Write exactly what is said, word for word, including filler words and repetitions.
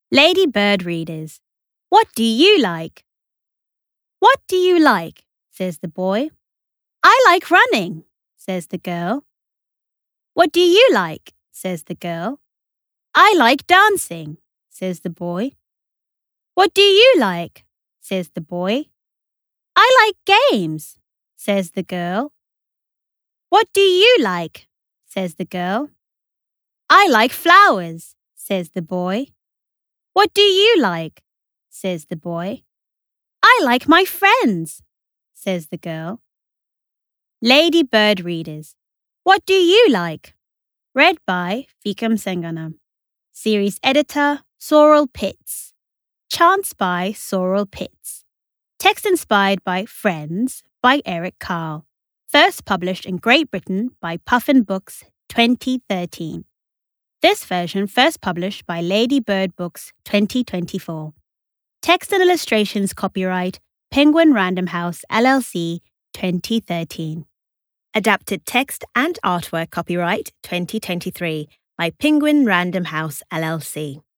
Lady Bird readers, what do you like? What do you like? Says the boy. I like running, says the girl. What do you like? Says the girl. I like dancing, says the boy. What do you like? Says the boy. I like games, says the girl. What do you like? Says the girl. I like flowers, says the boy. What do you like? Says the boy. I like my friends, says the girl. Lady Bird readers, what do you like? Read by Vikram Senganam. Series editor, Sorrel Pitts. Chants by Sorrel Pitts. Text inspired by Friends by Eric Carle. First published in Great Britain by Puffin Books, twenty thirteen. This version first published by Lady Bird Books, twenty twenty-four. Text and illustrations copyright Penguin Random House, L L C, twenty thirteen. Adapted text and artwork copyright twenty twenty-three by Penguin Random House, L L C.